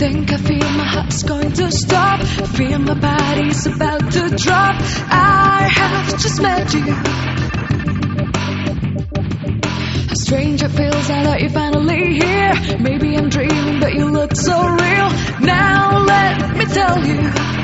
think I feel my heart's going to stop. I feel my body's about to drop. I have just met you. How strange it feels now that you're finally here. Maybe I'm dreaming, but you look so real. Now let me tell you,